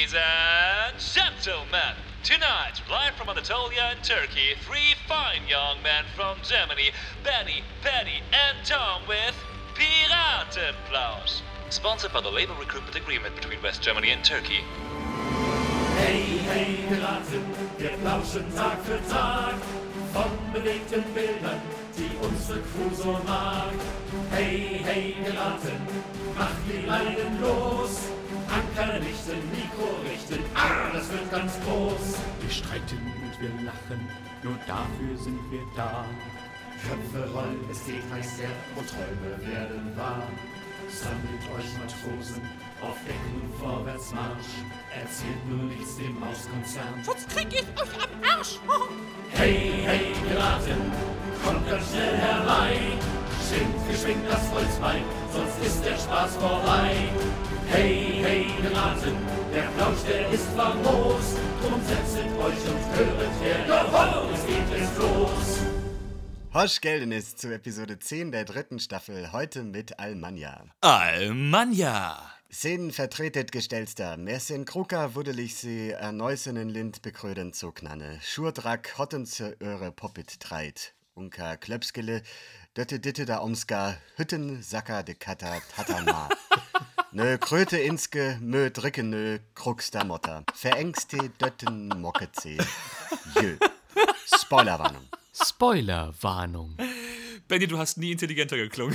Ladies and gentlemen, tonight, live from Anatolia in Turkey, three fine young men from Germany, Benny, Paddy, and Tom with Piratenplausch. Sponsored by the Labor Recruitment Agreement between West Germany and Turkey. Hey, hey, Piraten, wir plauschen Tag für Tag von bewegten Bildern, die unsere Crew so mag. Hey, hey, Piraten, macht die Leinen los. Anker richten, Mikro richten, das wird ganz groß. Wir streiten und wir lachen, nur dafür sind wir da. Köpfe rollen, es geht heiß her und Träume werden wahr. Sammelt euch Matrosen, auf Deck nun vorwärts Marsch. Erzählt nur nichts dem Mauskonzern, sonst krieg ich euch am Arsch. Hey, hey, Piraten, kommt ganz schnell herein. Schwingt geschwingt das Holzbein, sonst ist der Spaß vorbei. Hey, hey, Piraten, der Plausch, der ist famos. Drum setzet euch und höret her, jawohl, es geht los. Hosch Geldenis zu Episode 10 der dritten Staffel, heute mit Almanja. Almanja! Sen vertretet gestellster, Mersin Kruka wuddelig sie erneusenen Lind bekröden zu knanne. Schurdrack hotten zur Öre Poppit treit. Unka Klöpskele, dötte ditte da omska, Hütten Sacker de Kata Tatama. Nö Kröte inske, mö dricke nö, Krux da Motter. Verengste dötten Mockeze. Jö. Spoilerwarnung. Spoilerwarnung. Benny, du hast nie intelligenter geklungen.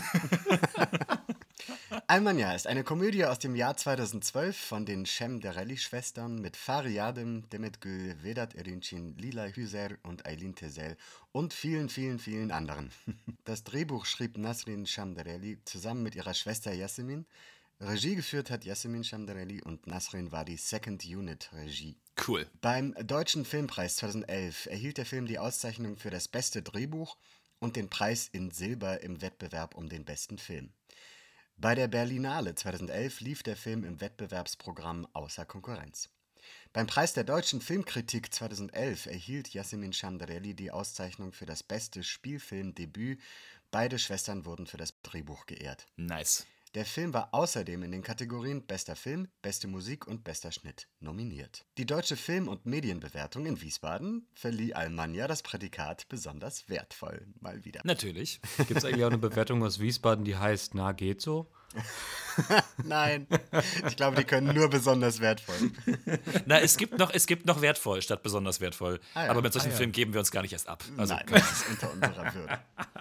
Almanja ist eine Komödie aus dem Jahr 2012 von den Şemderelli-Schwestern mit Fahri Yardım, Demet Gül, Vedat Erinçin, Lila Hüser und Aylin Tezel und vielen, vielen, vielen anderen. Das Drehbuch schrieb Nasrin Şemderelli zusammen mit ihrer Schwester Yasemin. Regie geführt hat Yasemin Şemderelli und Nasrin war die Second Unit Regie. Cool. Beim Deutschen Filmpreis 2011 erhielt der Film die Auszeichnung für das beste Drehbuch und den Preis in Silber im Wettbewerb um den besten Film. Bei der Berlinale 2011 lief der Film im Wettbewerbsprogramm Außer Konkurrenz. Beim Preis der Deutschen Filmkritik 2011 erhielt Yasemin Şemderelli die Auszeichnung für das beste Spielfilmdebüt. Beide Schwestern wurden für das Drehbuch geehrt. Nice. Der Film war außerdem in den Kategorien Bester Film, Beste Musik und Bester Schnitt nominiert. Die Deutsche Film- und Medienbewertung in Wiesbaden verlieh Almanja das Prädikat besonders wertvoll. Mal wieder. Natürlich. Gibt es eigentlich auch eine Bewertung aus Wiesbaden, die heißt, na geht so? Nein, ich glaube, die können nur besonders wertvoll. Na, es gibt noch wertvoll statt besonders wertvoll. Ja. Aber mit solchen Filmen geben wir uns gar nicht erst ab. Also, Nein, das ist unter unserer Würde.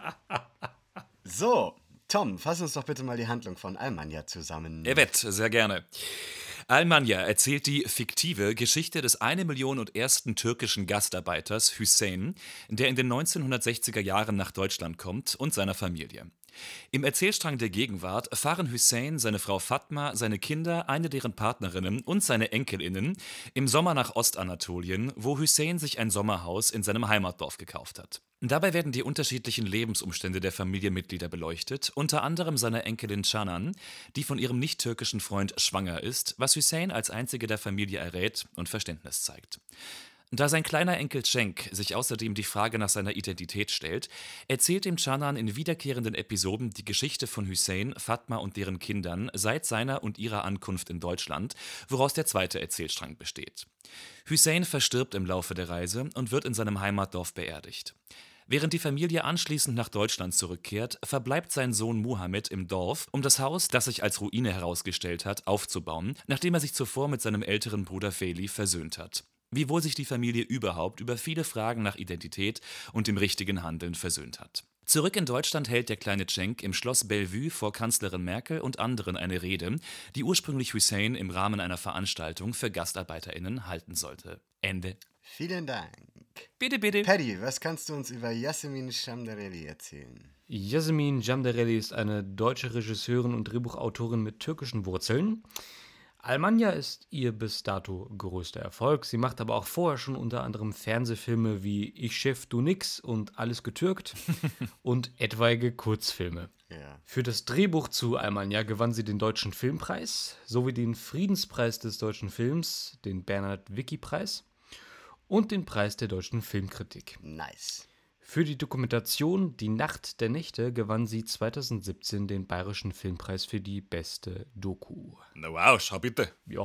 So, Tom, fass uns doch bitte mal die Handlung von Almanja zusammen. Evet, sehr gerne. Almanja erzählt die fiktive Geschichte des 1.000.001. türkischen Gastarbeiters Hüseyin, der in den 1960er Jahren nach Deutschland kommt, und seiner Familie. Im Erzählstrang der Gegenwart fahren Hüseyin, seine Frau Fatma, seine Kinder, eine deren Partnerinnen und seine EnkelInnen im Sommer nach Ostanatolien, wo Hüseyin sich ein Sommerhaus in seinem Heimatdorf gekauft hat. Dabei werden die unterschiedlichen Lebensumstände der Familienmitglieder beleuchtet, unter anderem seiner Enkelin Canan, die von ihrem nicht-türkischen Freund schwanger ist, was Hüseyin als einzige der Familie errät und Verständnis zeigt. Da sein kleiner Enkel Cenk sich außerdem die Frage nach seiner Identität stellt, erzählt ihm Canan in wiederkehrenden Episoden die Geschichte von Hüseyin, Fatma und deren Kindern seit seiner und ihrer Ankunft in Deutschland, woraus der zweite Erzählstrang besteht. Hüseyin verstirbt im Laufe der Reise und wird in seinem Heimatdorf beerdigt. Während die Familie anschließend nach Deutschland zurückkehrt, verbleibt sein Sohn Muhammed im Dorf, um das Haus, das sich als Ruine herausgestellt hat, aufzubauen, nachdem er sich zuvor mit seinem älteren Bruder Veli versöhnt hat. Wiewohl sich die Familie überhaupt über viele Fragen nach Identität und dem richtigen Handeln versöhnt hat. Zurück in Deutschland hält der kleine Cenk im Schloss Bellevue vor Kanzlerin Merkel und anderen eine Rede, die ursprünglich Hüseyin im Rahmen einer Veranstaltung für GastarbeiterInnen halten sollte. Ende. Vielen Dank. Bitte, bitte. Paddy, was kannst du uns über Yasemin Şemderelli erzählen? Yasemin Şemderelli ist eine deutsche Regisseurin und Drehbuchautorin mit türkischen Wurzeln. Almanja ist ihr bis dato größter Erfolg. Sie macht aber auch vorher schon unter anderem Fernsehfilme wie Ich Chef, du nix und Alles getürkt und etwaige Kurzfilme. Ja. Für das Drehbuch zu Almanja gewann sie den Deutschen Filmpreis sowie den Friedenspreis des deutschen Films, den Bernhard-Wicki-Preis und den Preis der deutschen Filmkritik. Nice. Für die Dokumentation Die Nacht der Nächte gewann sie 2017 den Bayerischen Filmpreis für die beste Doku. Na wow, schau bitte. Ja,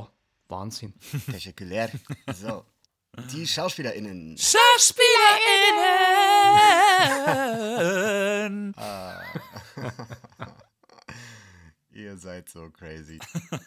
Wahnsinn. Spektakulär. So. Die SchauspielerInnen. SchauspielerInnen! Ihr seid so crazy.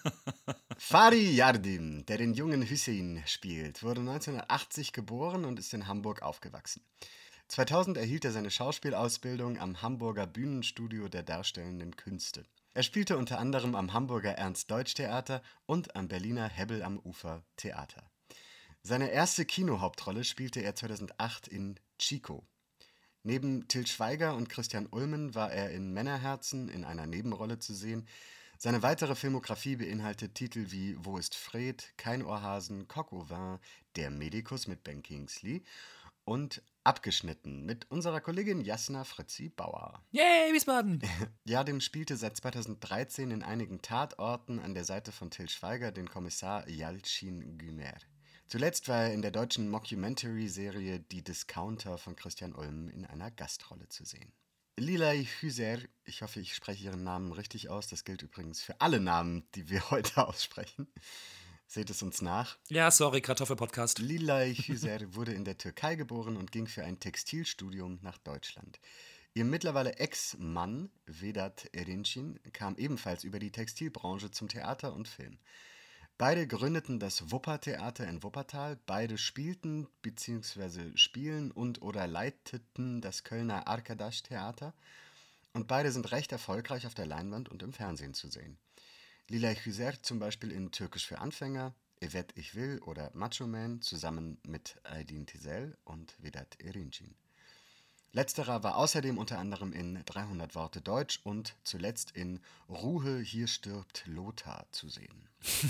Fari Yardim, der den jungen Hüseyin spielt, wurde 1980 geboren und ist in Hamburg aufgewachsen. 2000 erhielt er seine Schauspielausbildung am Hamburger Bühnenstudio der Darstellenden Künste. Er spielte unter anderem am Hamburger Ernst-Deutsch-Theater und am Berliner Hebbel am Ufer Theater. Seine erste Kinohauptrolle spielte er 2008 in Chico. Neben Til Schweiger und Christian Ulmen war er in Männerherzen in einer Nebenrolle zu sehen. Seine weitere Filmografie beinhaltet Titel wie Wo ist Fred, Kein Ohrhasen, Coq au vin, Der Medikus mit Ben Kingsley und Abgeschnitten mit unserer Kollegin Jasna Fritzi Bauer. Yay, Wiesbaden! Yardim spielte seit 2013 in einigen Tatorten an der Seite von Til Schweiger den Kommissar Yalcin Gümer. Zuletzt war er in der deutschen Mockumentary-Serie Die Discounter von Christian Ulm in einer Gastrolle zu sehen. Lilay Hüser, ich hoffe, ich spreche ihren Namen richtig aus, das gilt übrigens für alle Namen, die wir heute aussprechen. Seht es uns nach. Ja, sorry, Kartoffelpodcast. Lilay Hüser wurde in der Türkei geboren und ging für ein Textilstudium nach Deutschland. Ihr mittlerweile Ex-Mann, Vedat Erinçin, kam ebenfalls über die Textilbranche zum Theater und Film. Beide gründeten das Wuppertheater in Wuppertal, beide spielten bzw. spielen und/oder leiteten das Kölner Arkadaş-Theater und beide sind recht erfolgreich auf der Leinwand und im Fernsehen zu sehen. Lilay Hüser zum Beispiel in Türkisch für Anfänger, Evet Ich Will oder Macho Man zusammen mit Aydin Tisel und Vedat Erinçin. Letzterer war außerdem unter anderem in 300 Worte Deutsch und zuletzt in Ruhe, hier stirbt Lothar zu sehen.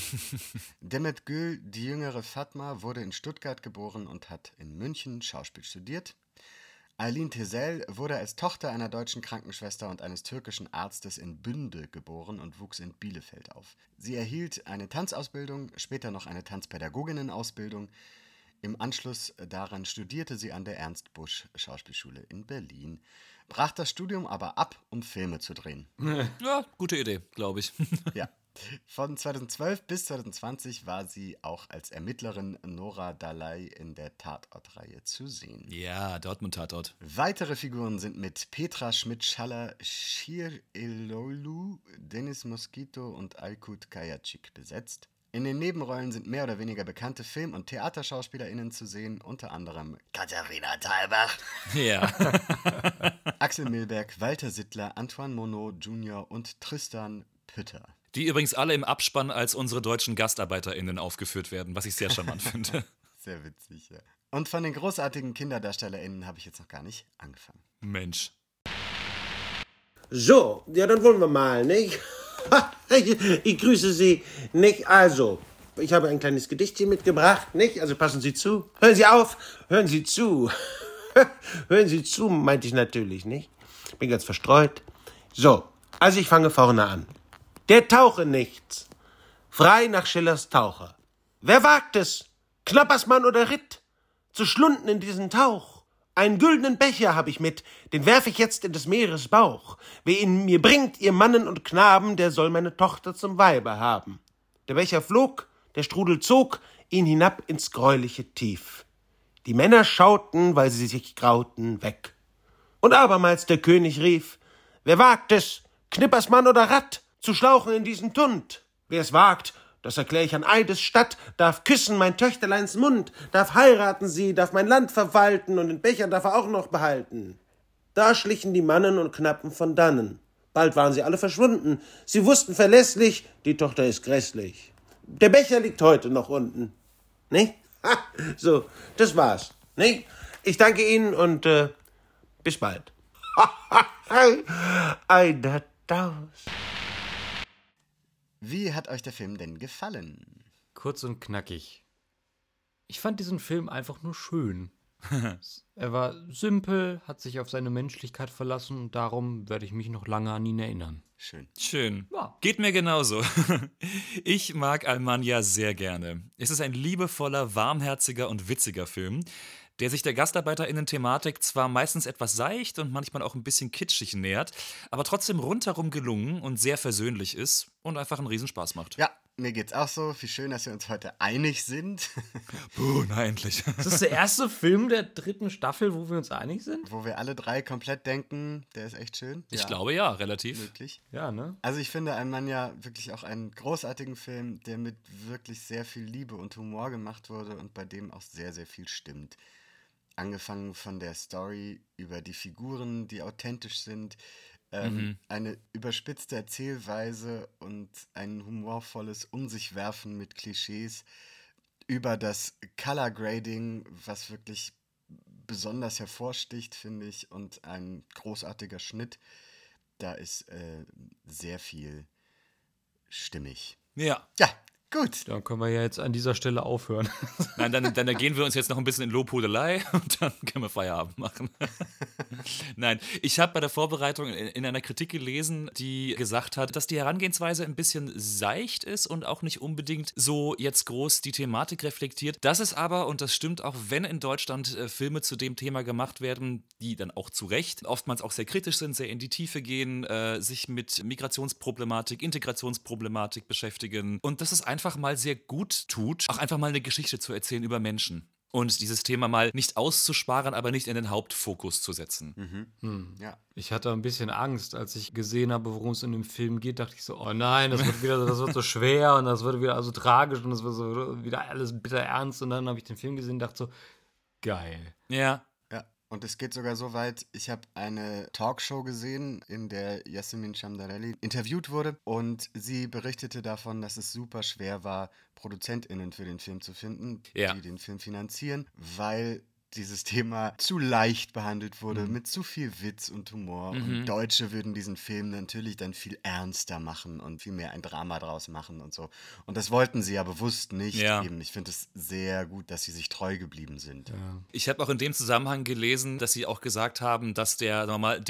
Demet Gül, die jüngere Fatma, wurde in Stuttgart geboren und hat in München Schauspiel studiert. Aylin Tisel wurde als Tochter einer deutschen Krankenschwester und eines türkischen Arztes in Bünde geboren und wuchs in Bielefeld auf. Sie erhielt eine Tanzausbildung, später noch eine Tanzpädagoginnenausbildung. Im Anschluss daran studierte sie an der Ernst Busch Schauspielschule in Berlin, brach das Studium aber ab, um Filme zu drehen. Ja, gute Idee, glaube ich. Ja. Von 2012 bis 2020 war sie auch als Ermittlerin Nora Dalai in der Tatort-Reihe zu sehen. Ja, Dortmund-Tatort. Weitere Figuren sind mit Petra Schmidt-Schaller, Şir Elolu, Deniz Mosquito und Aykut Kayacik besetzt. In den Nebenrollen sind mehr oder weniger bekannte Film- und TheaterschauspielerInnen zu sehen, unter anderem Katharina Thalbach, Ja. Axel Milberg, Walter Sittler, Antoine Monod Jr. und Tristan Pütter. Die übrigens alle im Abspann als unsere deutschen GastarbeiterInnen aufgeführt werden, was ich sehr charmant finde. Sehr witzig, ja. Und von den großartigen KinderdarstellerInnen habe ich jetzt noch gar nicht angefangen. Mensch. So, ja, dann wollen wir mal, nicht? Ich grüße Sie, nicht? Also, ich habe ein kleines Gedichtchen mitgebracht, nicht? Also passen Sie zu. Hören Sie auf, hören Sie zu. Hören Sie zu, meinte ich natürlich, nicht? Bin ganz verstreut. So, also ich fange vorne an. Der tauche nichts. Frei nach Schillers Taucher. Wer wagt es, Knappersmann oder Ritt, zu schlunden in diesen Tauch? Einen güldenen Becher hab ich mit, den werf ich jetzt in des Meeres Bauch. Wer ihn mir bringt, ihr Mannen und Knaben, der soll meine Tochter zum Weibe haben. Der Becher flog, der Strudel zog ihn hinab ins greuliche Tief. Die Männer schauten, weil sie sich grauten, weg. Und abermals der König rief, wer wagt es, Knippersmann oder Ratt, zu schlauchen in diesen Tund? Wer es wagt, das erklär ich an Eides Stadt, darf küssen mein Töchterleins Mund, darf heiraten sie, darf mein Land verwalten und den Becher darf er auch noch behalten. Da schlichen die Mannen und Knappen von dannen. Bald waren sie alle verschwunden. Sie wussten verlässlich, die Tochter ist grässlich. Der Becher liegt heute noch unten. Nicht? Ha, so, das war's. Nicht? Ich danke Ihnen und bis bald. Einer Daus. Wie hat euch der Film denn gefallen? Kurz und knackig. Ich fand diesen Film einfach nur schön. Er war simpel, hat sich auf seine Menschlichkeit verlassen und darum werde ich mich noch lange an ihn erinnern. Schön. Schön. Ja. Geht mir genauso. Ich mag Almanja sehr gerne. Es ist ein liebevoller, warmherziger und witziger Film, der sich der GastarbeiterInnen-Thematik zwar meistens etwas seicht und manchmal auch ein bisschen kitschig nähert, aber trotzdem rundherum gelungen und sehr versöhnlich ist und einfach einen Riesenspaß macht. Ja, Mir geht's auch so. Wie schön, dass wir uns heute einig sind. Puh, na endlich. Das ist der erste Film der 3. Staffel, wo wir uns einig sind? Wo wir alle 3 komplett denken, der ist echt schön. Ich glaube ja, relativ. Wirklich. Ja, ne? Also ich finde Ein Mann ja wirklich auch einen großartigen Film, der mit wirklich sehr viel Liebe und Humor gemacht wurde und bei dem auch sehr, sehr viel stimmt. Angefangen von der Story über die Figuren, die authentisch sind, eine überspitzte Erzählweise und ein humorvolles Um-sich-Werfen mit Klischees über das Color Grading, was wirklich besonders hervorsticht, finde ich, und ein großartiger Schnitt. Da ist sehr viel stimmig. Ja. Ja, gut. Dann können wir ja jetzt an dieser Stelle aufhören. Nein, dann ergehen wir uns jetzt noch ein bisschen in Lobhudelei und dann können wir Feierabend machen. Nein, ich habe bei der Vorbereitung in einer Kritik gelesen, die gesagt hat, dass die Herangehensweise ein bisschen seicht ist und auch nicht unbedingt so jetzt groß die Thematik reflektiert. Das ist aber, und das stimmt auch, wenn in Deutschland Filme zu dem Thema gemacht werden, die dann auch zu Recht oftmals auch sehr kritisch sind, sehr in die Tiefe gehen, sich mit Migrationsproblematik, Integrationsproblematik beschäftigen und dass es einfach mal sehr gut tut, auch einfach mal eine Geschichte zu erzählen über Menschen. Und dieses Thema mal nicht auszusparen, aber nicht in den Hauptfokus zu setzen. Ja. Ich hatte ein bisschen Angst, als ich gesehen habe, worum es in dem Film geht, dachte ich so, oh nein, das wird so schwer und das wird wieder so tragisch und das wird so wieder alles bitter ernst. Und dann habe ich den Film gesehen und dachte so, geil. Ja. Ja, und es geht sogar so weit, ich habe eine Talkshow gesehen, in der Yasemin Chamdarelli interviewt wurde und sie berichtete davon, dass es super schwer war, ProduzentInnen für den Film zu finden, Ja. die den Film finanzieren, weil dieses Thema zu leicht behandelt wurde, mit zu viel Witz und Humor. Und Deutsche würden diesen Film natürlich dann viel ernster machen und viel mehr ein Drama draus machen und so. Und das wollten sie ja bewusst nicht. Ja. Eben, ich finde es sehr gut, dass sie sich treu geblieben sind. Ich habe auch in dem Zusammenhang gelesen, dass sie auch gesagt haben, dass der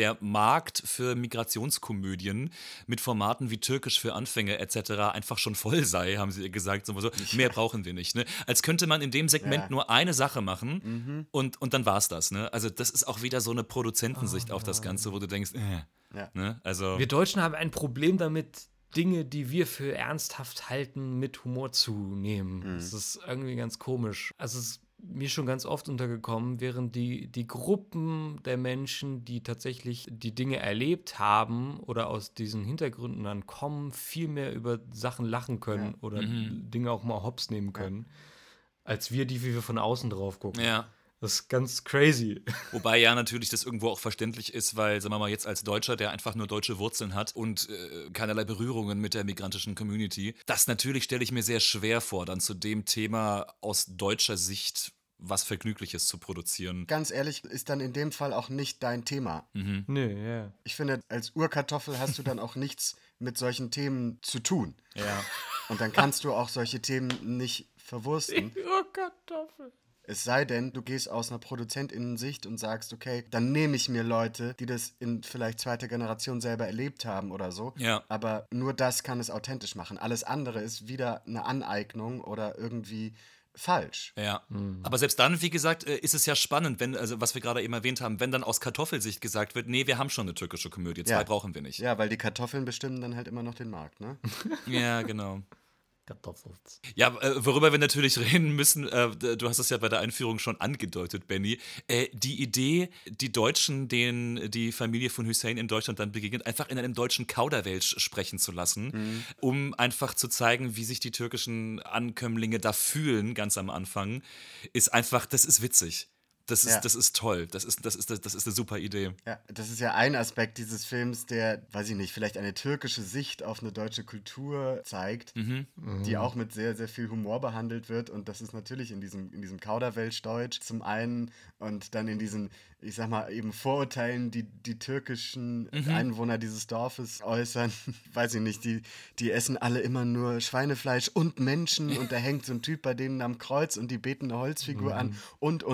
Markt für Migrationskomödien mit Formaten wie Türkisch für Anfänger etc. einfach schon voll sei, haben sie gesagt. So, mehr brauchen wir nicht. Ne? Als könnte man in dem Segment nur eine Sache machen und dann war es das. Ne? Also das ist auch wieder so eine Produzentensicht auf das Ganze, wo du denkst, Ja. ne? Also Wir Deutschen haben ein Problem damit, Dinge, die wir für ernsthaft halten, mit Humor zu nehmen. Das ist irgendwie ganz komisch. Also es ist mir schon ganz oft untergekommen, während die Gruppen der Menschen, die tatsächlich die Dinge erlebt haben oder aus diesen Hintergründen dann kommen, viel mehr über Sachen lachen können oder Dinge auch mal hops nehmen können, als wir, die wie wir von außen drauf gucken. ja. Das ist ganz crazy. Wobei ja natürlich das irgendwo auch verständlich ist, weil, sagen wir mal, jetzt als Deutscher, der einfach nur deutsche Wurzeln hat und keinerlei Berührungen mit der migrantischen Community, das natürlich stelle ich mir sehr schwer vor, dann zu dem Thema aus deutscher Sicht was Vergnügliches zu produzieren. Ganz ehrlich, ist dann in dem Fall auch nicht dein Thema. Nee, ja. Ich finde, als Urkartoffel hast du dann auch nichts mit solchen Themen zu tun. Ja. Und dann kannst du auch solche Themen nicht verwursten. Oh, Kartoffel. Es sei denn, du gehst aus einer ProduzentInnen-Sicht und sagst, okay, dann nehme ich mir Leute, die das in vielleicht zweiter Generation selber erlebt haben oder so. Ja. Aber nur das kann es authentisch machen. Alles andere ist wieder eine Aneignung oder irgendwie falsch. Ja, aber selbst dann, wie gesagt, ist es ja spannend, wenn, also was wir gerade eben erwähnt haben, wenn dann aus Kartoffelsicht gesagt wird, nee, wir haben schon eine türkische Komödie, zwei brauchen wir nicht. Ja, weil die Kartoffeln bestimmen dann halt immer noch den Markt, ne? Ja, genau. Kartoffels. Ja, worüber wir natürlich reden müssen, du hast es ja bei der Einführung schon angedeutet, Benny, die Idee, die Deutschen, denen die Familie von Hussein in Deutschland dann begegnet, einfach in einem deutschen Kauderwelsch sprechen zu lassen, um einfach zu zeigen, wie sich die türkischen Ankömmlinge da fühlen, ganz am Anfang, ist einfach, das ist witzig. Das ist toll. Das ist eine super Idee. Ja, das ist ja ein Aspekt dieses Films, der, weiß ich nicht, vielleicht eine türkische Sicht auf eine deutsche Kultur zeigt, die auch mit sehr, sehr viel Humor behandelt wird. Und das ist natürlich in diesem Kauderwelsch-Deutsch zum einen und dann in diesen, ich sag mal, eben Vorurteilen, die türkischen Einwohner dieses Dorfes äußern. Weiß ich nicht, die essen alle immer nur Schweinefleisch und Menschen und da hängt so ein Typ bei denen am Kreuz und die beten eine Holzfigur an und.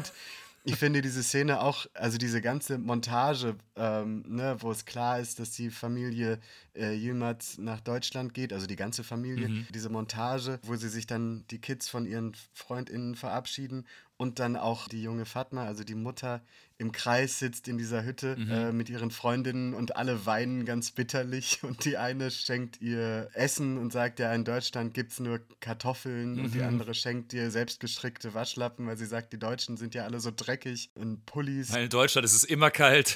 Ich finde diese Szene auch, also diese ganze Montage, wo es klar ist, dass die Familie Yilmaz nach Deutschland geht, also die ganze Familie, diese Montage, wo sie sich dann die Kids von ihren FreundInnen verabschieden und dann auch die junge Fatma, also die Mutter, im Kreis sitzt in dieser Hütte mit ihren Freundinnen und alle weinen ganz bitterlich und die eine schenkt ihr Essen und sagt, ja, in Deutschland gibt es nur Kartoffeln und die andere schenkt ihr selbstgestrickte Waschlappen, weil sie sagt, die Deutschen sind ja alle so dreckig und Pullis. Weil in Deutschland ist es immer kalt.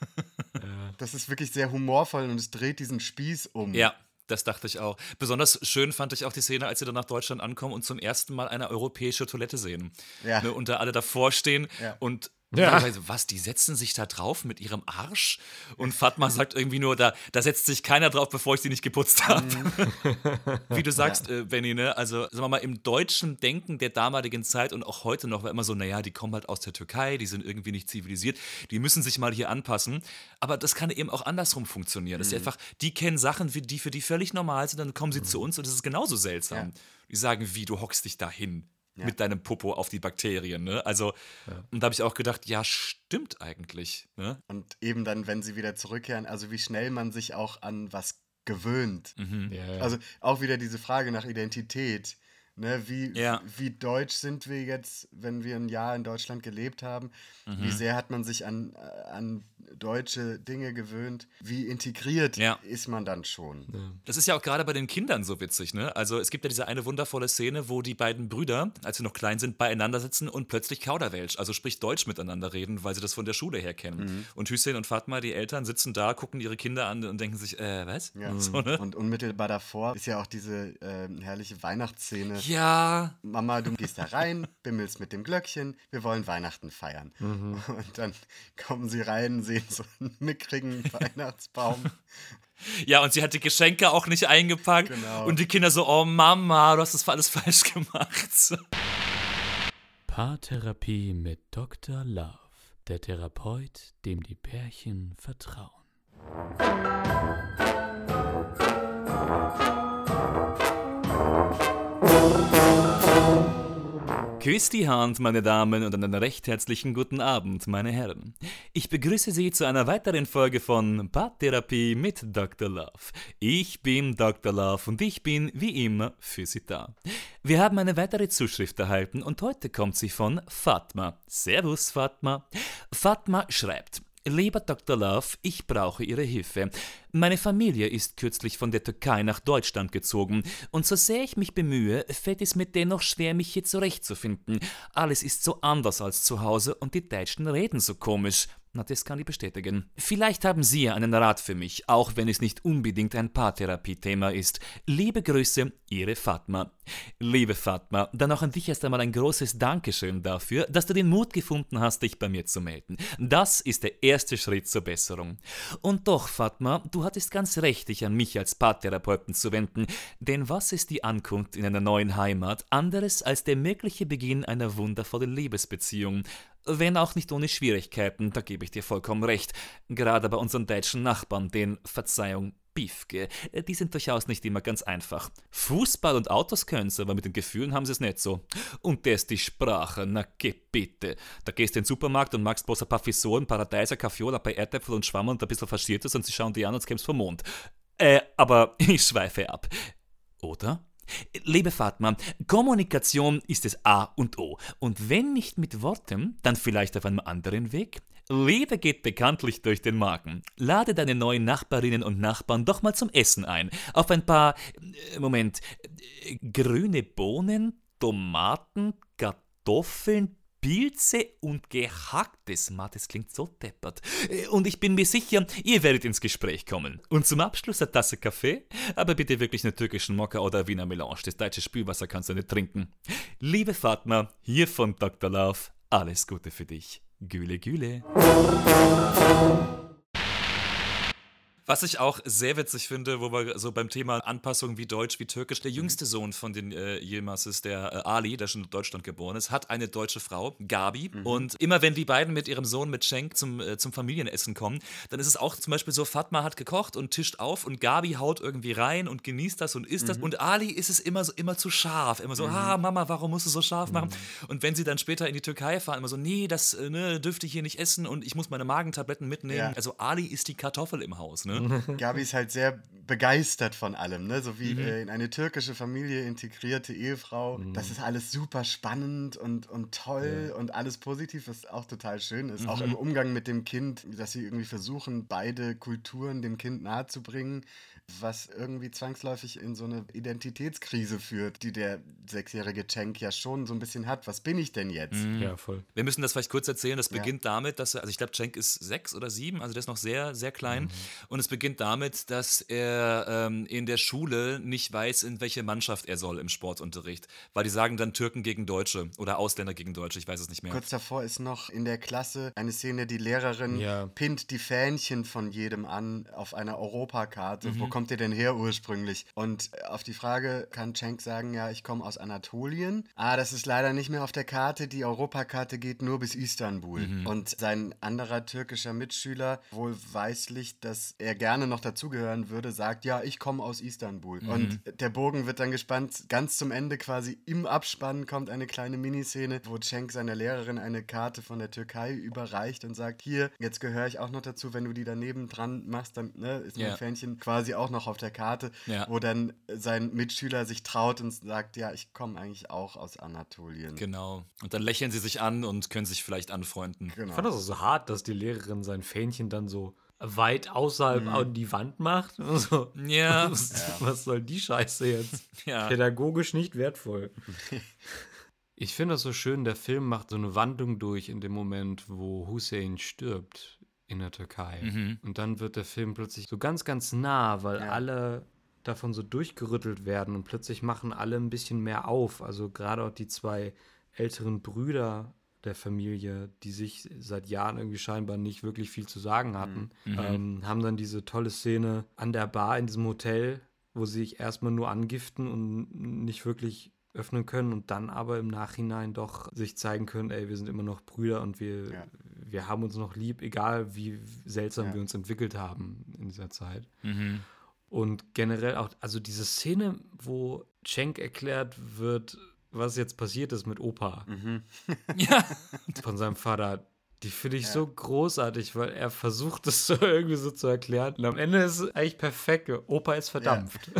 Das ist wirklich sehr humorvoll und es dreht diesen Spieß um. Ja, das dachte ich auch. Besonders schön fand ich auch die Szene, als sie dann nach Deutschland ankommen und zum ersten Mal eine europäische Toilette sehen. Ja. Ne, und da alle davor stehen und was, die setzen sich da drauf mit ihrem Arsch? Und Fatma sagt irgendwie nur, da setzt sich keiner drauf, bevor ich sie nicht geputzt habe. Wie du sagst, Benni, ne? Also sagen wir mal, im deutschen Denken der damaligen Zeit und auch heute noch war immer so, naja, die kommen halt aus der Türkei, die sind irgendwie nicht zivilisiert, die müssen sich mal hier anpassen. Aber das kann eben auch andersrum funktionieren. Das ist einfach, die kennen Sachen, die für die völlig normal sind, dann kommen sie zu uns und das ist genauso seltsam. Die sagen, wie, du hockst dich da hin. Mit deinem Popo auf die Bakterien, ne? Also, und da habe ich auch gedacht, ja, stimmt eigentlich, ne? Und eben dann, wenn sie wieder zurückkehren, also wie schnell man sich auch an was gewöhnt. Also auch wieder diese Frage nach Identität. Ne? Wie deutsch sind wir jetzt, wenn wir ein Jahr in Deutschland gelebt haben? Wie sehr hat man sich an deutsche Dinge gewöhnt? Wie integriert ist man dann schon? Das ist ja auch gerade bei den Kindern so witzig, ne? Also es gibt ja diese eine wundervolle Szene, wo die beiden Brüder, als sie noch klein sind, beieinander sitzen und plötzlich Kauderwelsch, also sprich Deutsch miteinander reden, weil sie das von der Schule her kennen. Und Hüseyin und Fatma, die Eltern, sitzen da, gucken ihre Kinder an und denken sich, was? Ja. So, ne? Und unmittelbar davor ist ja auch diese herrliche Weihnachtsszene. Ja. Mama, du gehst da rein, bimmelst mit dem Glöckchen, wir wollen Weihnachten feiern. Und dann kommen sie rein, sehen so einen mickrigen Weihnachtsbaum. Ja, und sie hat die Geschenke auch nicht eingepackt. Genau. Und die Kinder so, oh Mama, du hast das alles falsch gemacht. Paartherapie mit Dr. Love, der Therapeut, dem die Pärchen vertrauen. Küsst die Hand, meine Damen, und einen recht herzlichen guten Abend, meine Herren. Ich begrüße Sie zu einer weiteren Folge von Paartherapie mit Dr. Love. Ich bin Dr. Love und ich bin, wie immer, für Sie da. Wir haben eine weitere Zuschrift erhalten und heute kommt sie von Fatma. Servus, Fatma. Fatma schreibt: Lieber Dr. Love, ich brauche Ihre Hilfe. Meine Familie ist kürzlich von der Türkei nach Deutschland gezogen und so sehr ich mich bemühe, fällt es mir dennoch schwer, mich hier zurechtzufinden. Alles ist so anders als zu Hause und die Deutschen reden so komisch. Na, das kann ich bestätigen. Vielleicht haben Sie ja einen Rat für mich, auch wenn es nicht unbedingt ein Paartherapie-Thema ist. Liebe Grüße, Ihre Fatma. Liebe Fatma, dann auch an dich erst einmal ein großes Dankeschön dafür, dass du den Mut gefunden hast, dich bei mir zu melden. Das ist der erste Schritt zur Besserung. Und doch, Fatma, du hattest ganz recht, dich an mich als Paartherapeuten zu wenden, denn was ist die Ankunft in einer neuen Heimat anderes als der mögliche Beginn einer wundervollen Liebesbeziehung? Wenn auch nicht ohne Schwierigkeiten, da gebe ich dir vollkommen recht. Gerade bei unseren deutschen Nachbarn, den, Verzeihung, Biefke, die sind durchaus nicht immer ganz einfach. Fußball und Autos können sie, aber mit den Gefühlen haben sie es nicht so. Und das ist die Sprache, na geh bitte. Da gehst du in den Supermarkt und magst bloß ein paar Fissoren, Paradeiser, Kaffeola, ein paar Erdäpfel und Schwamm und ein bisschen Faschiertes und sie schauen dir an, als kämst vom Mond. Aber ich schweife ab. Oder? Liebe Fatma, Kommunikation ist das A und O. Und wenn nicht mit Worten, dann vielleicht auf einem anderen Weg? Liebe geht bekanntlich durch den Magen. Lade deine neuen Nachbarinnen und Nachbarn doch mal zum Essen ein. Auf ein paar, grüne Bohnen, Tomaten, Kartoffeln, Pilze und gehacktes. Das klingt so deppert. Und ich bin mir sicher, ihr werdet ins Gespräch kommen. Und zum Abschluss eine Tasse Kaffee, aber bitte wirklich einen türkischen Mokka oder Wiener Melange. Das deutsche Spülwasser kannst du nicht trinken. Liebe Fatma, hier von Dr. Love, alles Gute für dich. Güle, güle. Was ich auch sehr witzig finde, wo wir so beim Thema Anpassung wie Deutsch, wie Türkisch, der jüngste Sohn von den Yilmazes, der Ali, der schon in Deutschland geboren ist, hat eine deutsche Frau, Gabi. Und immer wenn die beiden mit ihrem Sohn, mit Cenk, zum Familienessen kommen, dann ist es auch zum Beispiel so, Fatma hat gekocht und tischt auf und Gabi haut irgendwie rein und genießt das und isst das. Und Ali ist es immer zu scharf. Immer so, Mama, warum musst du so scharf machen? Und wenn sie dann später in die Türkei fahren, immer so, nee, das dürfte ich hier nicht essen und ich muss meine Magentabletten mitnehmen. Ja. Also Ali ist die Kartoffel im Haus, ne? Gabi ist halt sehr begeistert von allem, ne? So wie in eine türkische Familie integrierte Ehefrau. Das ist alles super spannend und toll und alles positiv, was auch total schön ist. Auch im Umgang mit dem Kind, dass sie irgendwie versuchen, beide Kulturen dem Kind nahezubringen, was irgendwie zwangsläufig in so eine Identitätskrise führt, die der 6-jährige Cenk ja schon so ein bisschen hat. Was bin ich denn jetzt? Ja, voll. Wir müssen das vielleicht kurz erzählen. Das beginnt damit, dass er, also ich glaube, Cenk ist 6 oder 7, also der ist noch sehr, sehr klein. Und es beginnt damit, dass er in der Schule nicht weiß, in welche Mannschaft er soll im Sportunterricht. Weil die sagen dann Türken gegen Deutsche oder Ausländer gegen Deutsche, ich weiß es nicht mehr. Kurz davor ist noch in der Klasse eine Szene, die Lehrerin pinnt die Fähnchen von jedem an auf einer Europakarte. Wo kommt ihr denn her ursprünglich? Und auf die Frage kann Cenk sagen, ja, ich komme aus Anatolien. Das ist leider nicht mehr auf der Karte. Die Europakarte geht nur bis Istanbul. Und sein anderer türkischer Mitschüler, wohlweislich, dass er gerne noch dazugehören würde, sagt, ja, ich komme aus Istanbul. Und der Bogen wird dann gespannt. Ganz zum Ende quasi im Abspann kommt eine kleine Miniszene, wo Cenk seiner Lehrerin eine Karte von der Türkei überreicht und sagt, hier, jetzt gehöre ich auch noch dazu, wenn du die daneben dran machst, dann ist mein Fähnchen quasi auch noch auf der Karte, wo dann sein Mitschüler sich traut und sagt, ja, ich komme eigentlich auch aus Anatolien. Genau. Und dann lächeln sie sich an und können sich vielleicht anfreunden. Ich fand das auch so hart, dass die Lehrerin sein Fähnchen dann so weit außerhalb an die Wand macht. So. Ja. Was soll die Scheiße jetzt? Ja. Pädagogisch nicht wertvoll. Ich finde das so schön, der Film macht so eine Wandlung durch in dem Moment, wo Hussein stirbt in der Türkei. Und dann wird der Film plötzlich so ganz, ganz nah, weil alle davon so durchgerüttelt werden und plötzlich machen alle ein bisschen mehr auf. Also gerade auch die 2 älteren Brüder der Familie, die sich seit Jahren irgendwie scheinbar nicht wirklich viel zu sagen hatten, haben dann diese tolle Szene an der Bar in diesem Hotel, wo sie sich erstmal nur angiften und nicht wirklich öffnen können und dann aber im Nachhinein doch sich zeigen können, ey, wir sind immer noch Brüder und wir haben uns noch lieb, egal wie seltsam wir uns entwickelt haben in dieser Zeit. Und generell auch, also diese Szene, wo Cenk erklärt wird, was jetzt passiert ist mit Opa. Von seinem Vater. Die finde ich so großartig, weil er versucht, es so irgendwie so zu erklären. Und am Ende ist es eigentlich perfekt. Opa ist verdampft.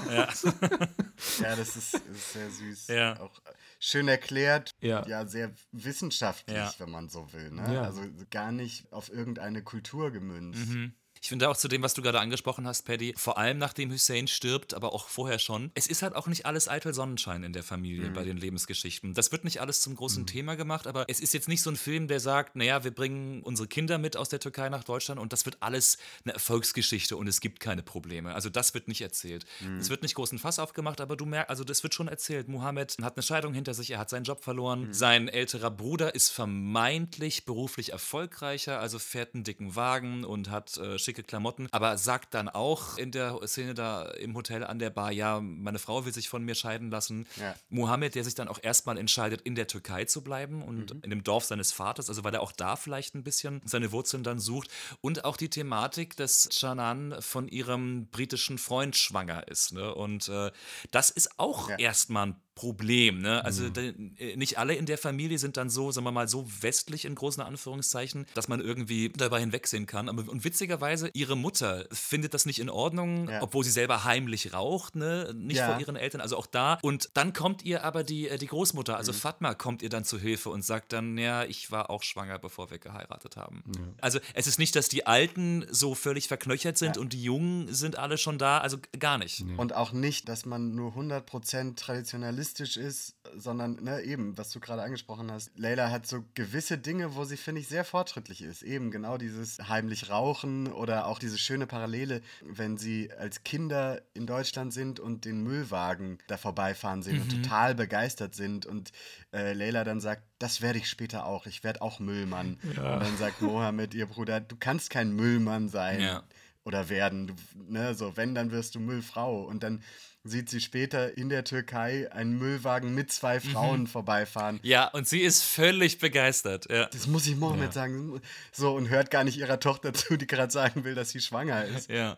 Ja, das ist sehr süß. Ja. Auch schön erklärt. Ja, sehr wissenschaftlich, wenn man so will. Ne? Ja. Also gar nicht auf irgendeine Kultur gemünzt. Ich finde auch zu dem, was du gerade angesprochen hast, Paddy, vor allem nachdem Hussein stirbt, aber auch vorher schon, es ist halt auch nicht alles eitel Sonnenschein in der Familie bei den Lebensgeschichten. Das wird nicht alles zum großen Thema gemacht, aber es ist jetzt nicht so ein Film, der sagt, naja, wir bringen unsere Kinder mit aus der Türkei nach Deutschland und das wird alles eine Erfolgsgeschichte und es gibt keine Probleme. Also das wird nicht erzählt. Es wird nicht großen Fass aufgemacht, aber du merkst, also das wird schon erzählt. Mohammed hat eine Scheidung hinter sich, er hat seinen Job verloren. Sein älterer Bruder ist vermeintlich beruflich erfolgreicher, also fährt einen dicken Wagen und hat schicke Klamotten, aber sagt dann auch in der Szene da im Hotel an der Bar, ja, meine Frau will sich von mir scheiden lassen. Mohammed, der sich dann auch erstmal entscheidet, in der Türkei zu bleiben und in dem Dorf seines Vaters, also weil er auch da vielleicht ein bisschen seine Wurzeln dann sucht und auch die Thematik, dass Canan von ihrem britischen Freund schwanger ist, ne? Und das ist auch erstmal ein Problem, ne? Also nicht alle in der Familie sind dann so, sagen wir mal, so westlich in großen Anführungszeichen, dass man irgendwie dabei hinwegsehen kann. Und witzigerweise, ihre Mutter findet das nicht in Ordnung, obwohl sie selber heimlich raucht, ne? Nicht vor ihren Eltern, also auch da. Und dann kommt ihr aber die Großmutter, also Fatma, kommt ihr dann zu Hilfe und sagt dann, ja, ich war auch schwanger, bevor wir geheiratet haben. Also es ist nicht, dass die Alten so völlig verknöchert sind und die Jungen sind alle schon da, also gar nicht. Und auch nicht, dass man nur 100% traditionalistisch ist, sondern eben, was du gerade angesprochen hast. Leila hat so gewisse Dinge, wo sie, finde ich, sehr fortschrittlich ist. Eben genau dieses heimlich Rauchen oder auch diese schöne Parallele, wenn sie als Kinder in Deutschland sind und den Müllwagen da vorbeifahren sehen und total begeistert sind und Leila dann sagt, das werde ich später auch, ich werde auch Müllmann. Und dann sagt Mohammed, ihr Bruder, du kannst kein Müllmann sein oder werden. So, wenn, dann wirst du Müllfrau. Und dann sieht sie später in der Türkei einen Müllwagen mit 2 Frauen vorbeifahren. Ja, und sie ist völlig begeistert. Ja. Das muss ich Mohammed sagen. So, und hört gar nicht ihrer Tochter zu, die gerade sagen will, dass sie schwanger ist. Ja.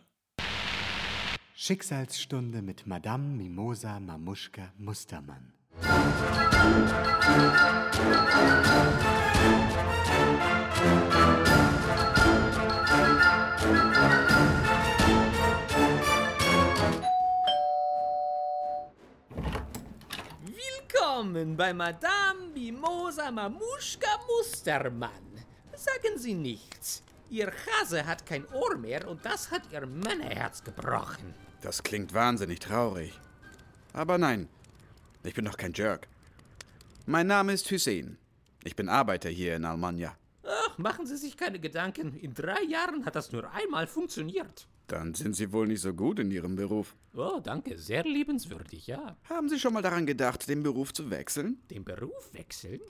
Schicksalsstunde mit Madame Mimosa Mamuschka Mustermann. Willkommen bei Madame Mimosa Mamuschka Mustermann. Sagen Sie nichts. Ihr Hase hat kein Ohr mehr und das hat ihr Männerherz gebrochen. Das klingt wahnsinnig traurig. Aber nein, ich bin doch kein Jerk. Mein Name ist Hussein. Ich bin Arbeiter hier in Almanja. Ach, machen Sie sich keine Gedanken. In 3 Jahren hat das nur einmal funktioniert. Dann sind Sie wohl nicht so gut in Ihrem Beruf. Oh, danke. Sehr liebenswürdig, ja. Haben Sie schon mal daran gedacht, den Beruf zu wechseln? Den Beruf wechseln?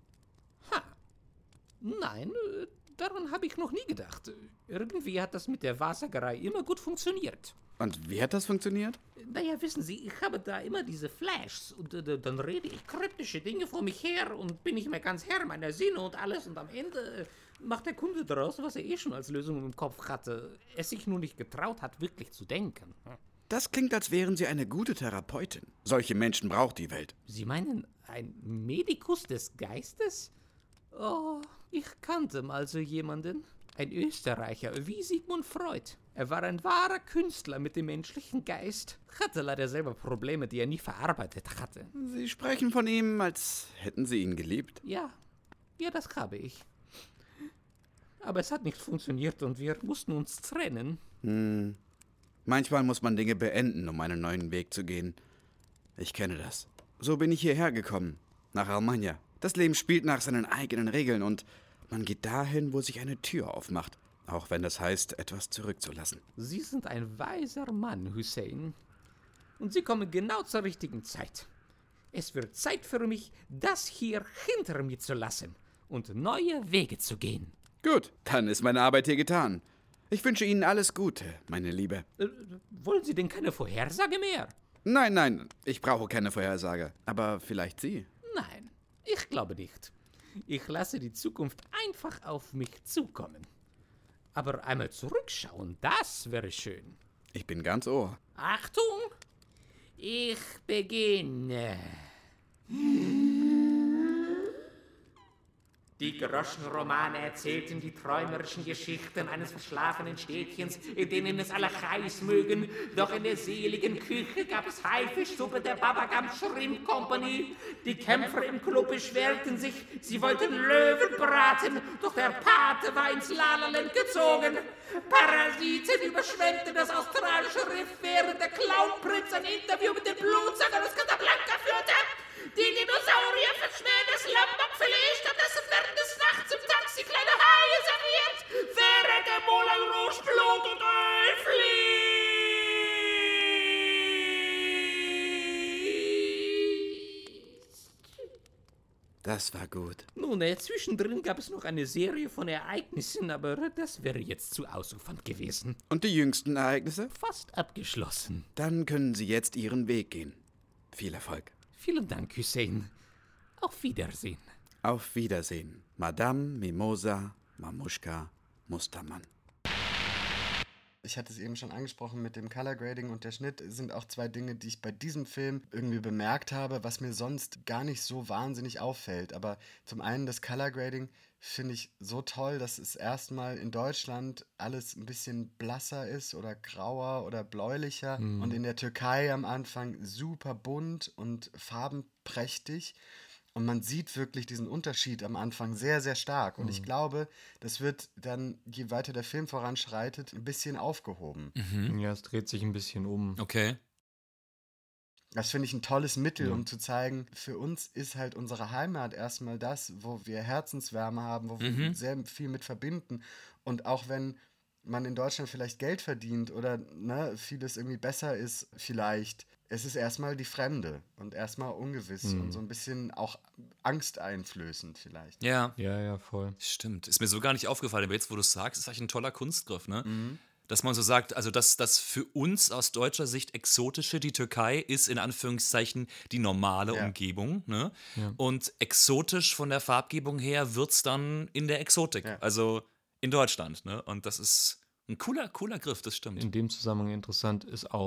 Nein, daran habe ich noch nie gedacht. Irgendwie hat das mit der Wahrsagerei immer gut funktioniert. Und wie hat das funktioniert? Naja, wissen Sie, ich habe da immer diese Flashs und dann rede ich kryptische Dinge vor mich her und bin nicht mehr ganz Herr meiner Sinne und alles und am Ende macht der Kunde daraus, was er eh schon als Lösung im Kopf hatte, es sich nur nicht getraut hat, wirklich zu denken. Das klingt, als wären Sie eine gute Therapeutin. Solche Menschen braucht die Welt. Sie meinen ein Medikus des Geistes? Oh, ich kannte mal so jemanden. Ein Österreicher, wie Sigmund Freud. Er war ein wahrer Künstler mit dem menschlichen Geist. Hatte leider selber Probleme, die er nie verarbeitet hatte. Sie sprechen von ihm, als hätten Sie ihn geliebt. Ja, das habe ich. Aber es hat nicht funktioniert und wir mussten uns trennen. Manchmal muss man Dinge beenden, um einen neuen Weg zu gehen. Ich kenne das. So bin ich hierher gekommen, nach Almanja. Das Leben spielt nach seinen eigenen Regeln und man geht dahin, wo sich eine Tür aufmacht, auch wenn das heißt, etwas zurückzulassen. Sie sind ein weiser Mann, Hussein. Und Sie kommen genau zur richtigen Zeit. Es wird Zeit für mich, das hier hinter mir zu lassen und neue Wege zu gehen. Gut, dann ist meine Arbeit hier getan. Ich wünsche Ihnen alles Gute, meine Liebe. Wollen Sie denn keine Vorhersage mehr? Nein, ich brauche keine Vorhersage. Aber vielleicht Sie? Nein, ich glaube nicht. Ich lasse die Zukunft einfach auf mich zukommen. Aber einmal zurückschauen, das wäre schön. Ich bin ganz Ohr. Achtung! Ich beginne. Die Groschenromane erzählten die träumerischen Geschichten eines verschlafenen Städtchens, in denen es alle Chais mögen. Doch in der seligen Küche gab es Haifischsuppe der Babagam Shrimp Company. Die Kämpfer im Club beschwerten sich, sie wollten Löwen braten, doch der Pate war ins Lalaland gezogen. Parasiten überschwemmten das australische Riff, während der Clownprinz ein Interview mit den Blutsackern aus Casablanca führte. Die Dinosaurier verschmähen das Lombokfilet, stattdessen werden des Nachts im Taxi kleine Haie serviert, während der Moulin Rouge Blut und Öl fließt. Das war gut. Nun, zwischendrin gab es noch eine Serie von Ereignissen, aber das wäre jetzt zu ausufernd gewesen. Und die jüngsten Ereignisse? Fast abgeschlossen. Dann können Sie jetzt Ihren Weg gehen. Viel Erfolg. Vielen Dank, Hussein. Auf Wiedersehen. Auf Wiedersehen, Madame Mimosa Mamuschka Mustermann. Ich hatte es eben schon angesprochen mit dem Color Grading und der Schnitt sind auch 2 Dinge, die ich bei diesem Film irgendwie bemerkt habe, was mir sonst gar nicht so wahnsinnig auffällt. Aber zum einen das Color Grading finde ich so toll, dass es erstmal in Deutschland alles ein bisschen blasser ist oder grauer oder bläulicher und in der Türkei am Anfang super bunt und farbenprächtig. Und man sieht wirklich diesen Unterschied am Anfang sehr, sehr stark. Und ich glaube, das wird dann, je weiter der Film voranschreitet, ein bisschen aufgehoben. Ja, es dreht sich ein bisschen um. Okay. Das finde ich ein tolles Mittel, um zu zeigen, für uns ist halt unsere Heimat erstmal das, wo wir Herzenswärme haben, wo wir sehr viel mit verbinden. Und auch wenn man in Deutschland vielleicht Geld verdient oder vieles irgendwie besser ist, vielleicht, es ist erstmal die Fremde und erstmal ungewiss und so ein bisschen auch angsteinflößend vielleicht. Ja. Ja, voll. Stimmt. Ist mir so gar nicht aufgefallen, aber jetzt, wo du es sagst, ist eigentlich ein toller Kunstgriff, ne? Dass man so sagt, also das für uns aus deutscher Sicht Exotische, die Türkei, ist in Anführungszeichen die normale Umgebung, ne? Ja. Und exotisch von der Farbgebung her wird's dann in der Exotik, also in Deutschland, ne? Und das ist ein cooler Griff, das stimmt. In dem Zusammenhang interessant ist auch,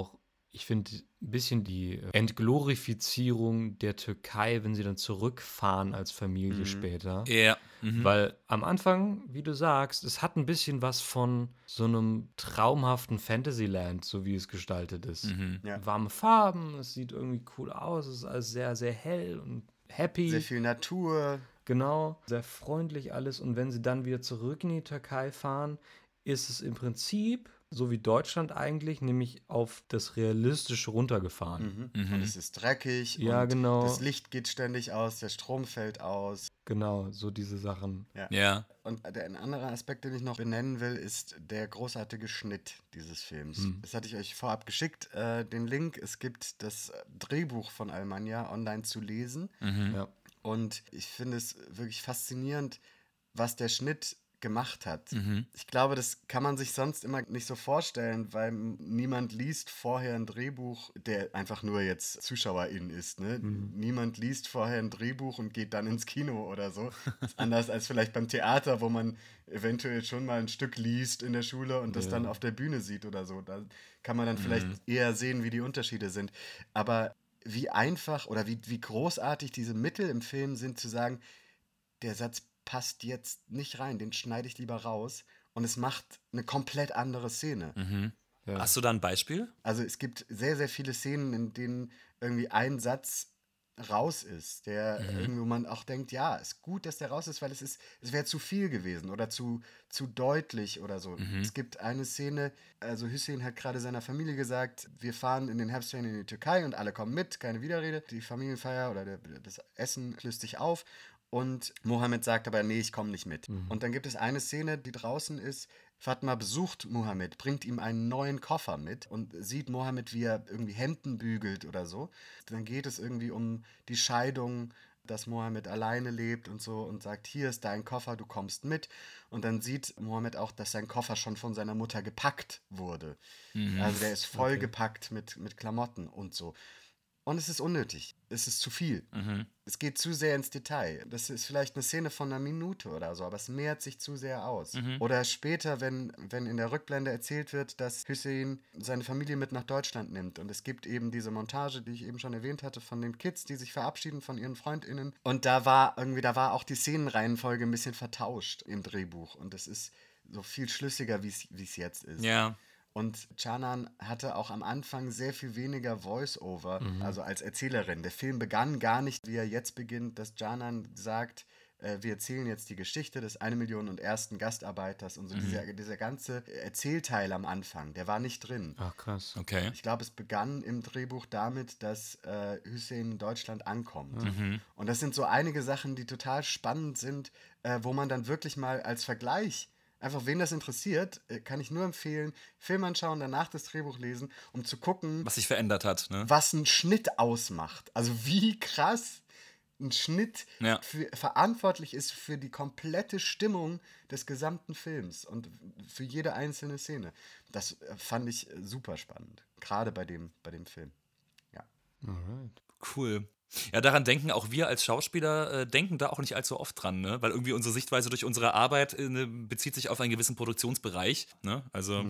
Ich finde ein bisschen die Entglorifizierung der Türkei, wenn sie dann zurückfahren als Familie später. Ja. Weil am Anfang, wie du sagst, es hat ein bisschen was von so einem traumhaften Fantasyland, so wie es gestaltet ist. Ja. Warme Farben, es sieht irgendwie cool aus, es ist alles sehr, sehr hell und happy. Sehr viel Natur. Genau, sehr freundlich alles. Und wenn sie dann wieder zurück in die Türkei fahren, ist es im Prinzip so wie Deutschland eigentlich, nämlich auf das Realistische runtergefahren. Und es ist dreckig. Ja, und genau. Das Licht geht ständig aus, der Strom fällt aus. Genau, so diese Sachen. Ja. Und ein anderer Aspekt, den ich noch benennen will, ist der großartige Schnitt dieses Films. Das hatte ich euch vorab geschickt, den Link. Es gibt das Drehbuch von Almanja online zu lesen. Ja. Und ich finde es wirklich faszinierend, was der Schnitt gemacht hat. Ich glaube, das kann man sich sonst immer nicht so vorstellen, weil niemand liest vorher ein Drehbuch, der einfach nur jetzt Zuschauerin ist. Ne? Niemand liest vorher ein Drehbuch und geht dann ins Kino oder so. Das ist anders als vielleicht beim Theater, wo man eventuell schon mal ein Stück liest in der Schule und das dann auf der Bühne sieht oder so. Da kann man dann vielleicht eher sehen, wie die Unterschiede sind. Aber wie einfach oder wie großartig diese Mittel im Film sind, zu sagen, der Satz passt jetzt nicht rein, den schneide ich lieber raus und es macht eine komplett andere Szene. Ja. Hast du da ein Beispiel? Also es gibt sehr, sehr viele Szenen, in denen irgendwie ein Satz raus ist, der irgendwie man auch denkt, ja, ist gut, dass der raus ist, weil es wäre zu viel gewesen oder zu deutlich oder so. Es gibt eine Szene, also Hüseyin hat gerade seiner Familie gesagt, wir fahren in den Herbstferien in die Türkei und alle kommen mit, keine Widerrede. Die Familienfeier oder das Essen löst sich auf. Und Mohammed sagt aber, nee, ich komme nicht mit. Und dann gibt es eine Szene, die draußen ist. Fatma besucht Mohammed, bringt ihm einen neuen Koffer mit und sieht Mohammed, wie er irgendwie Hemden bügelt oder so. Dann geht es irgendwie um die Scheidung, dass Mohammed alleine lebt und so und sagt, hier ist dein Koffer, du kommst mit. Und dann sieht Mohammed auch, dass sein Koffer schon von seiner Mutter gepackt wurde. Also der ist vollgepackt mit Klamotten und so. Und es ist unnötig. Es ist zu viel. Es geht zu sehr ins Detail. Das ist vielleicht eine Szene von einer Minute oder so, aber es mehrt sich zu sehr aus. Oder später, wenn in der Rückblende erzählt wird, dass Hüseyin seine Familie mit nach Deutschland nimmt. Und es gibt eben diese Montage, die ich eben schon erwähnt hatte, von den Kids, die sich verabschieden von ihren FreundInnen. Und da war auch die Szenenreihenfolge ein bisschen vertauscht im Drehbuch. Und es ist so viel schlüssiger, wie es jetzt ist. Ja. Und Canan hatte auch am Anfang sehr viel weniger Voice-Over, also als Erzählerin. Der Film begann gar nicht, wie er jetzt beginnt, dass Canan sagt, wir erzählen jetzt die Geschichte des 1 Million und ersten Gastarbeiters und so. Dieser ganze Erzählteil am Anfang, der war nicht drin. Ach, krass. Okay. Ich glaube, es begann im Drehbuch damit, dass Hüseyin in Deutschland ankommt. Und das sind so einige Sachen, die total spannend sind, wo man dann wirklich mal als Vergleich, einfach, wen das interessiert, kann ich nur empfehlen, Film anschauen, danach das Drehbuch lesen, um zu gucken, Was sich verändert hat, ne? was ein Schnitt ausmacht. Also wie krass ein Schnitt verantwortlich ist für die komplette Stimmung des gesamten Films und für jede einzelne Szene. Das fand ich super spannend, gerade bei dem Film. Ja. Alright. Cool. Ja, daran denken auch wir als Schauspieler, denken da auch nicht allzu oft dran, ne? Weil irgendwie unsere Sichtweise durch unsere Arbeit bezieht sich auf einen gewissen Produktionsbereich, ne? Also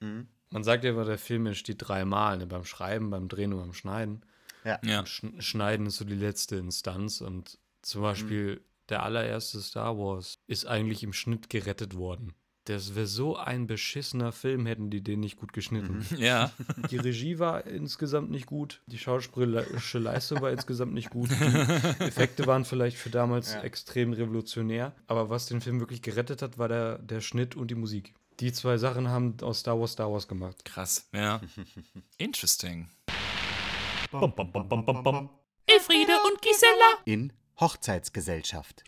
Man sagt ja immer, der Film entsteht 3-mal, ne? Beim Schreiben, beim Drehen und beim Schneiden. ja. Schneiden ist so die letzte Instanz und zum Beispiel der allererste Star Wars ist eigentlich im Schnitt gerettet worden. Das wäre so ein beschissener Film, hätten die den nicht gut geschnitten. Ja. Die Regie war insgesamt nicht gut, die schauspielerische Leistung war insgesamt nicht gut, die Effekte waren vielleicht für damals extrem revolutionär, aber was den Film wirklich gerettet hat, war der Schnitt und die Musik. Die zwei Sachen haben aus Star Wars gemacht. Krass, ja. Interesting. Elfriede und Gisela. In Hochzeitsgesellschaft.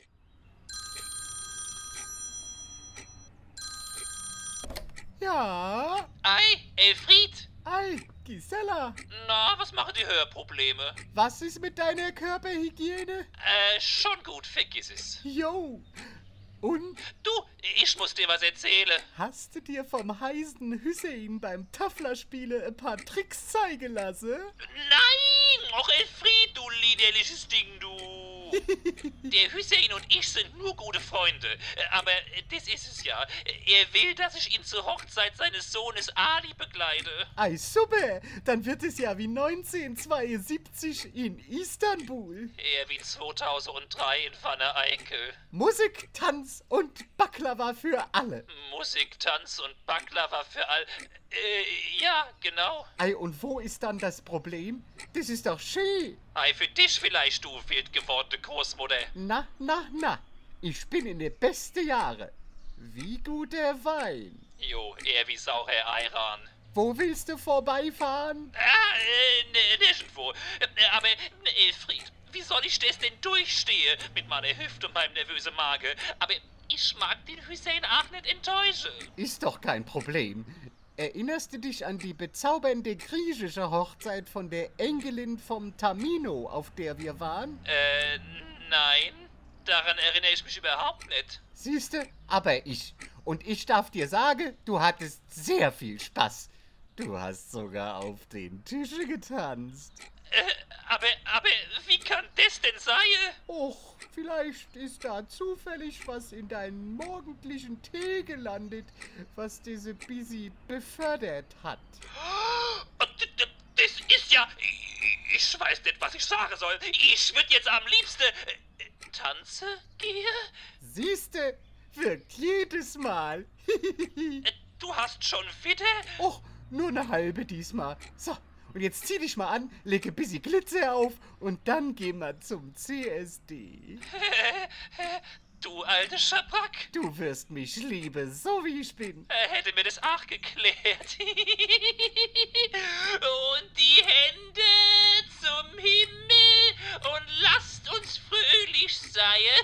Ja, Ei, Elfried? ei, Gisela, Na, was machen die Hörprobleme? was ist mit deiner Körperhygiene? Schon gut, vergiss es. Jo, und Du, ich muss dir was erzählen. hast du dir vom heißen Hüseyin beim Taflerspiele ein paar Tricks zeigen lassen? Nein! Och, Elfried, du liederliches Ding, du. Der Hussein und ich sind nur gute Freunde. Aber das ist es ja. Er will, dass ich ihn zur Hochzeit seines Sohnes Ali begleite. Ei, super. Dann wird es ja wie 1972 in Istanbul. Eher wie 2003 in Vanne-Eickel. Musik, Tanz und Baklava für alle. Musik, Tanz und Baklava für all... ja, genau. Ei, und wo ist dann das Problem? Das ist doch schön. Ei, für dich vielleicht, du wild gewordene Großmutter. Na. Ich bin in de beste Jahre. Wie guter Wein. Jo, eher wie saurer Ayran. Wo willst du vorbeifahren? Nirgendwo. Aber, Elfried, wie soll ich das denn durchstehen mit meiner Hüfte und meinem nervösen Magen? Aber ich mag den Hussein auch nicht enttäuschen. Ist doch kein Problem. Erinnerst du dich an die bezaubernde griechische Hochzeit von der Enkelin vom Tamino, auf der wir waren? Nein. Daran erinnere ich mich überhaupt nicht. Siehste, aber ich. Und ich darf dir sagen, du hattest sehr viel Spaß. Du hast sogar auf den Tischen getanzt. Aber wie kann das denn sein? Och, vielleicht ist da zufällig was in deinen morgendlichen Tee gelandet, was diese Busy befördert hat. Das ist ja... Ich weiß nicht, was ich sagen soll. Ich würde jetzt am liebsten... tanzen gehen? Siehste, wirkt jedes Mal. Du hast schon wieder? Och, nur eine halbe diesmal. So, und jetzt zieh dich mal an, leg ein bisschen Glitzer auf und dann gehen wir zum CSD. Du alte Schabrack. Du wirst mich lieben, so wie ich bin. Hätte mir das auch geklärt. Und die Hände zum Himmel und lasst uns fröhlich sein.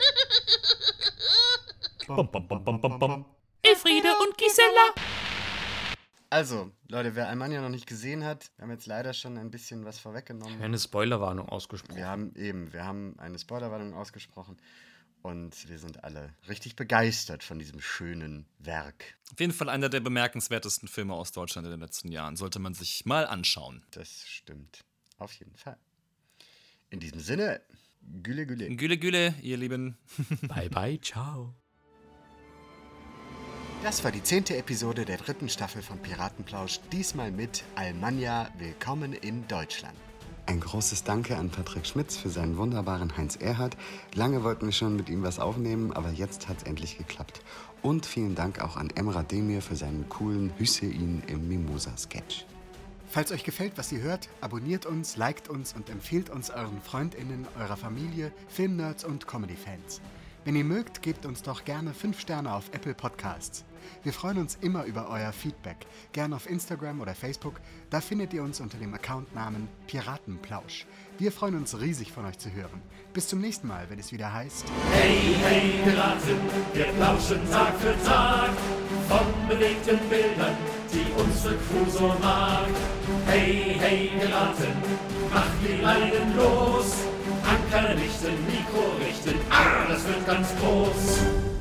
Elfriede und Gisela. Also, Leute, wer Almanja noch nicht gesehen hat, wir haben jetzt leider schon ein bisschen was vorweggenommen. Eine Spoilerwarnung ausgesprochen. Wir haben eine Spoilerwarnung ausgesprochen. Und wir sind alle richtig begeistert von diesem schönen Werk. Auf jeden Fall einer der bemerkenswertesten Filme aus Deutschland in den letzten Jahren. Sollte man sich mal anschauen. Das stimmt. Auf jeden Fall. In diesem Sinne, Güle, Güle. Güle, Güle, ihr Lieben. Bye, bye, ciao. Das war die 10. Episode der 3. Staffel von Piratenplausch. Diesmal mit Almanja, willkommen in Deutschland. Ein großes Danke an Patrick Schmitz für seinen wunderbaren Heinz Erhardt. Lange wollten wir schon mit ihm was aufnehmen, aber jetzt hat's endlich geklappt. Und vielen Dank auch an Emrah Demir für seinen coolen Hüseyin im Mimosa-Sketch. Falls euch gefällt, was ihr hört, abonniert uns, liked uns und empfehlt uns euren FreundInnen, eurer Familie, Filmnerds und Comedy-Fans. Wenn ihr mögt, gebt uns doch gerne 5 Sterne auf Apple Podcasts. Wir freuen uns immer über euer Feedback. Gerne auf Instagram oder Facebook. Da findet ihr uns unter dem Accountnamen Piratenplausch. Wir freuen uns riesig, von euch zu hören. Bis zum nächsten Mal, wenn es wieder heißt... Hey, hey, Piraten, wir plauschen Tag für Tag von bewegten Bildern, die unsere Crew so mag. Hey, hey, Piraten, macht die Leinen los. Anker richten, Mikro richten, das wird ganz groß.